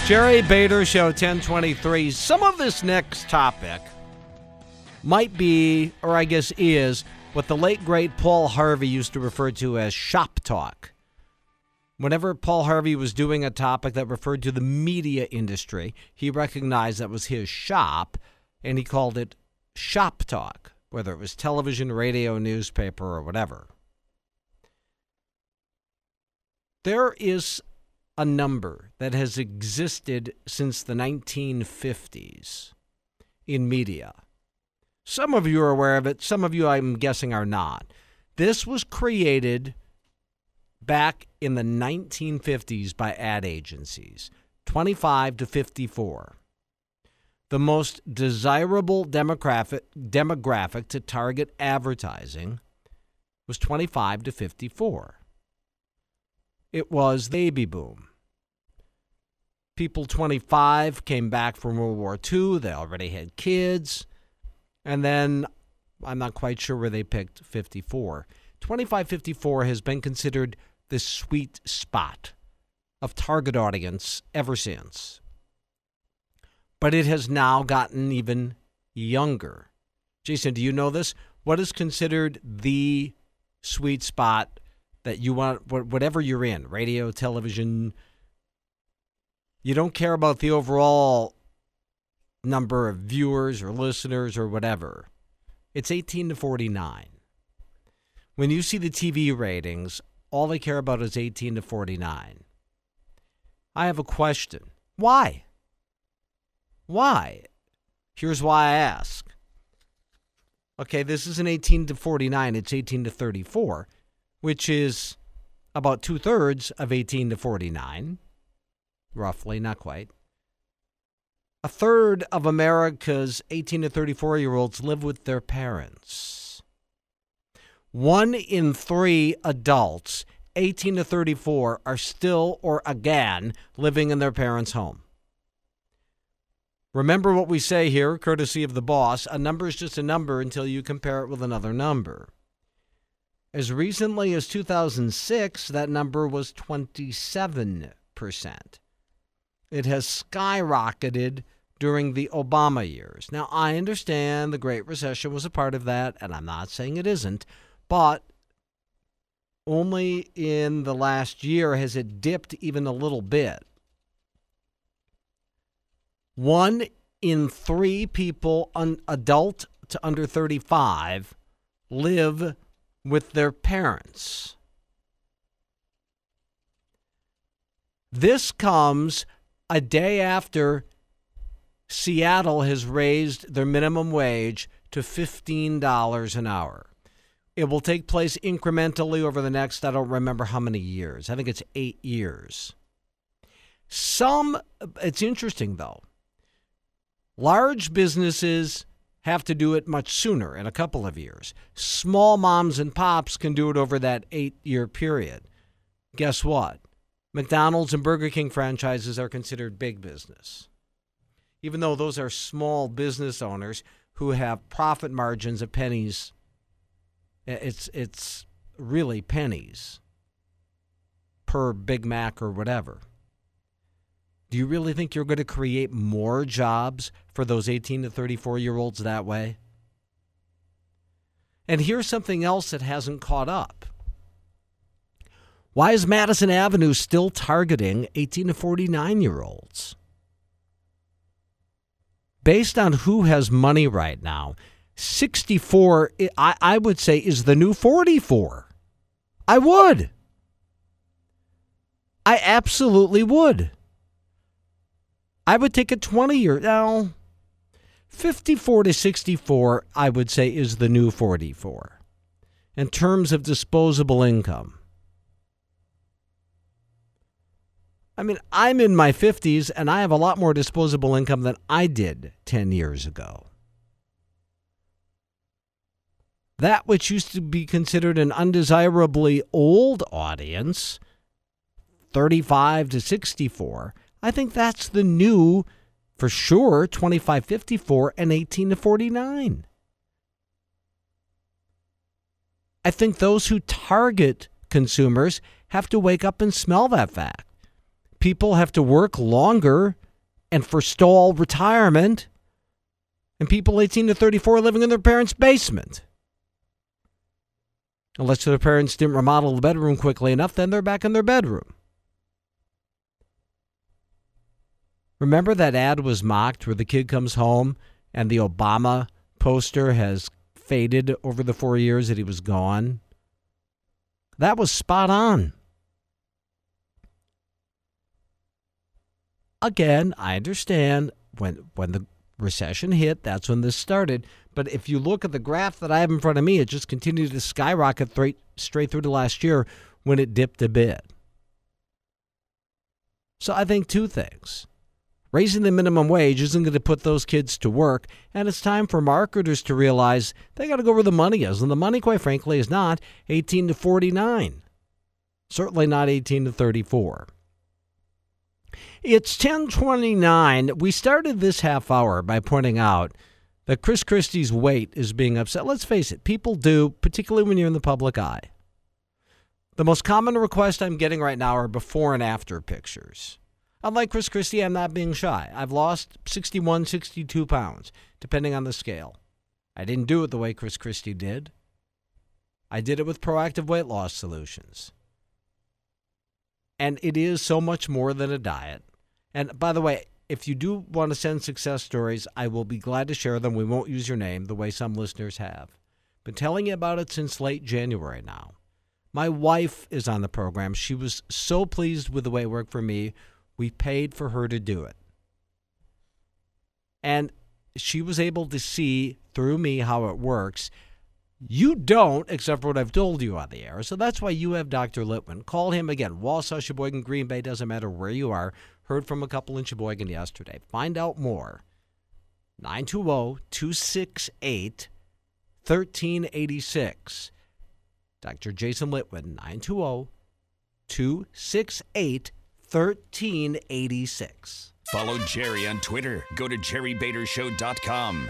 Jerry Bader Show, 1023. Some of this next topic might be, or I guess is, what the late, great Paul Harvey used to refer to as shop talk. Whenever Paul Harvey was doing a topic that referred to the media industry, he recognized that was his shop, and he called it shop talk, whether it was television, radio, newspaper, or whatever. There is a number that has existed since the 1950s in media. Some of you are aware of it. Some of you, I'm guessing, are not. This was created back in the 1950s by ad agencies, 25 to 54. The most desirable demographic to target advertising was 25 to 54. It was the baby boom. People 25 came back from World War II. They already had kids. And then I'm not quite sure where they picked 54. 25-54 has been considered the sweet spot of target audience ever since. But it has now gotten even younger. Jason, do you know this? What is considered the sweet spot that you want, whatever you're in, radio, television? You don't care about the overall number of viewers or listeners or whatever. It's 18 to 49. When you see the TV ratings, all they care about is 18 to 49. I have a question. Why? Why? Here's why I ask. Okay, this isn't 18 to 49, it's 18 to 34, which is about 2/3 of 18 to 49. Roughly, not quite. A third of America's 18 to 34-year-olds live with their parents. 1 in 3 adults, 18 to 34, are still or again living in their parents' home. Remember what we say here, courtesy of the boss, a number is just a number until you compare it with another number. As recently as 2006, that number was 27%. It has skyrocketed during the Obama years. Now, I understand the Great Recession was a part of that, and I'm not saying it isn't, but only in the last year has it dipped even a little bit. 1 in 3 people, adult to under 35, live with their parents. This comes a day after Seattle has raised their minimum wage to $15 an hour. It will take place incrementally over the next, I don't remember how many years. I think it's 8 years. It's interesting though. Large businesses have to do it much sooner, in a couple of years. Small moms and pops can do it over that 8-year period. Guess what? McDonald's and Burger King franchises are considered big business, even though those are small business owners who have profit margins of pennies. It's really pennies per Big Mac or whatever. Do you really think you're going to create more jobs for those 18 to 34-year-olds that way? And here's something else that hasn't caught up. Why is Madison Avenue still targeting 18 to 49-year-olds? Based on who has money right now, 64, I would say, is the new 44. I would. I absolutely would. I would take a 20-year. Now, 54 to 64, I would say, is the new 44 in terms of disposable income. I mean, I'm in my 50s, and I have a lot more disposable income than I did 10 years ago. That which used to be considered an undesirably old audience, 35 to 64, I think that's the new, for sure, 25-54 and 18 to 49. I think those who target consumers have to wake up and smell that fact. people have to work longer and forestall retirement, and people 18 to 34 are living in their parents' basement. Unless their parents didn't remodel the bedroom quickly enough, then they're back in their bedroom. Remember that ad was mocked where the kid comes home and the Obama poster has faded over the 4 years that he was gone? That was spot on. Again, I understand when the recession hit, that's when this started. But if you look at the graph that I have in front of me, it just continued to skyrocket straight through to last year when it dipped a bit. So I think two things. Raising the minimum wage isn't going to put those kids to work, and it's time for marketers to realize they got to go where the money is. And the money, quite frankly, is not 18 to 49. Certainly not 18 to 34. It's 10:29. We started this half hour by pointing out that Chris Christie's weight is being upset. Let's face it, people do, particularly when you're in the public eye. The most common request I'm getting right now are before and after pictures. Unlike Chris Christie, I'm not being shy. I've lost 61, 62 pounds, depending on the scale. I didn't do it the way Chris Christie did. I did it with Proactive Weight Loss Solutions. And it is so much more than a diet. And by the way, if you do want to send success stories, I will be glad to share them. We won't use your name the way some listeners have. Been telling you about it since late January now. My wife is on the program. She was so pleased with the way it worked for me. We paid for her to do it. And she was able to see through me how it works. You don't, except for what I've told you on the air. So that's why you have Dr. Litwin. Call him again. Wausau, Sheboygan, Green Bay, doesn't matter where you are. Heard from a couple in Sheboygan yesterday. Find out more. 920-268-1386. Dr. Jason Litwin, 920-268-1386. Follow Jerry on Twitter. Go to jerrybadershow.com.